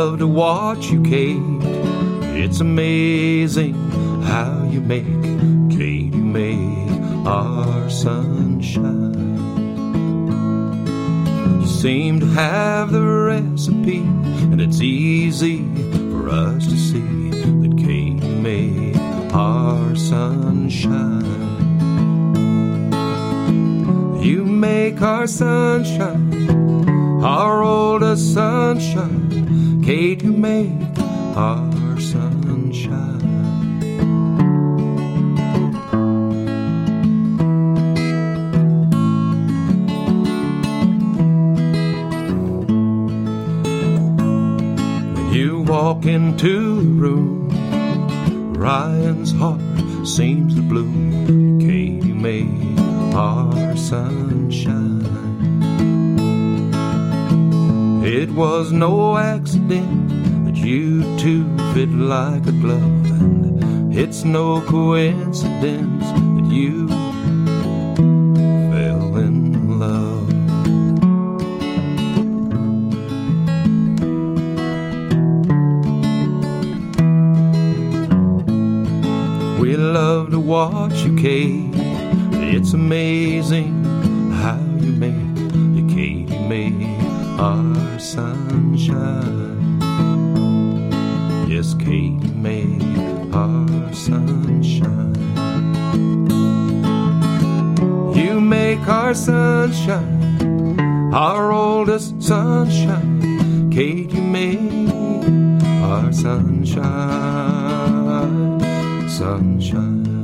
love to watch you, Kate. It's amazing how you make, Kate, you make our sunshine. You seem to have the recipe, and it's easy for us to see that, Kate, you make our sunshine. You make our sunshine, our oldest sunshine. Kate, you make our sunshine. When you walk into the room, Ryan's heart seems to bloom. Kate, you make our sunshine. It was no accident that you two fit like a glove, and it's no coincidence that you fell in love. We love to watch you, Kate. It's amazing how you make, Kate, you make our sunshine. Yes, Kate, you make our sunshine. You make our sunshine, our oldest sunshine. Kate, you make our sunshine, sunshine.